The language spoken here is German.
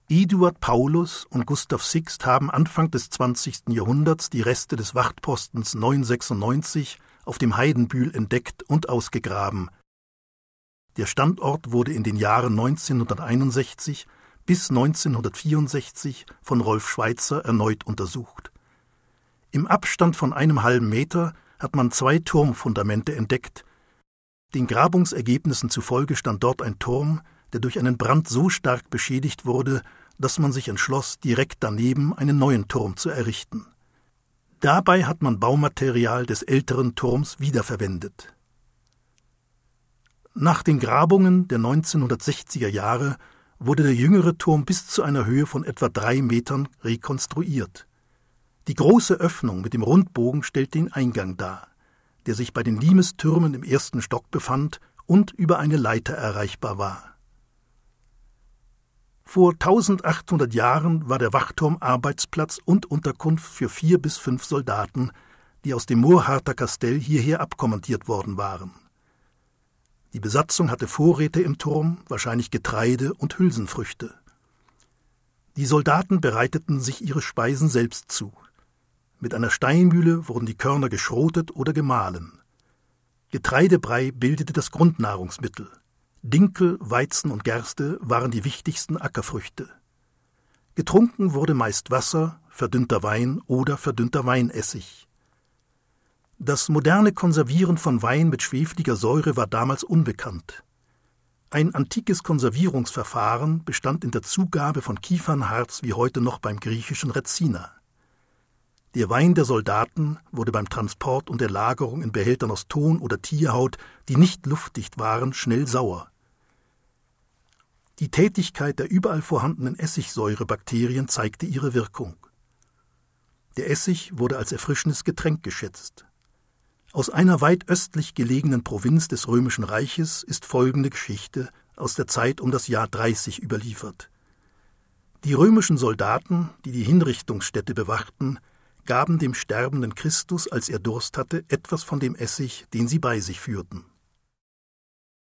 Eduard Paulus und Gustav Sixt haben Anfang des 20. Jahrhunderts die Reste des Wachtpostens 996 auf dem Heidenbühl entdeckt und ausgegraben. Der Standort wurde in den Jahren 1961 bis 1964 von Rolf Schweitzer erneut untersucht. Im Abstand von einem halben Meter hat man 2 Turmfundamente entdeckt. Den Grabungsergebnissen zufolge stand dort ein Turm, der durch einen Brand so stark beschädigt wurde, dass man sich entschloss, direkt daneben einen neuen Turm zu errichten. Dabei hat man Baumaterial des älteren Turms wiederverwendet. Nach den Grabungen der 1960er Jahre wurde der jüngere Turm bis zu einer Höhe von etwa 3 Metern rekonstruiert. Die große Öffnung mit dem Rundbogen stellt den Eingang dar, der sich bei den Limestürmen im 1. Stock befand und über eine Leiter erreichbar war. Vor 1800 Jahren war der Wachturm Arbeitsplatz und Unterkunft für 4 bis 5 Soldaten, die aus dem Moorharter Kastell hierher abkommandiert worden waren. Die Besatzung hatte Vorräte im Turm, wahrscheinlich Getreide und Hülsenfrüchte. Die Soldaten bereiteten sich ihre Speisen selbst zu. Mit einer Steinmühle wurden die Körner geschrotet oder gemahlen. Getreidebrei bildete das Grundnahrungsmittel. Dinkel, Weizen und Gerste waren die wichtigsten Ackerfrüchte. Getrunken wurde meist Wasser, verdünnter Wein oder verdünnter Weinessig. Das moderne Konservieren von Wein mit schwefliger Säure war damals unbekannt. Ein antikes Konservierungsverfahren bestand in der Zugabe von Kiefernharz wie heute noch beim griechischen Rezina. Der Wein der Soldaten wurde beim Transport und der Lagerung in Behältern aus Ton oder Tierhaut, die nicht luftdicht waren, schnell sauer. Die Tätigkeit der überall vorhandenen Essigsäurebakterien zeigte ihre Wirkung. Der Essig wurde als erfrischendes Getränk geschätzt. Aus einer weit östlich gelegenen Provinz des Römischen Reiches ist folgende Geschichte aus der Zeit um das Jahr 30 überliefert. Die römischen Soldaten, die die Hinrichtungsstätte bewachten, gaben dem sterbenden Christus, als er Durst hatte, etwas von dem Essig, den sie bei sich führten.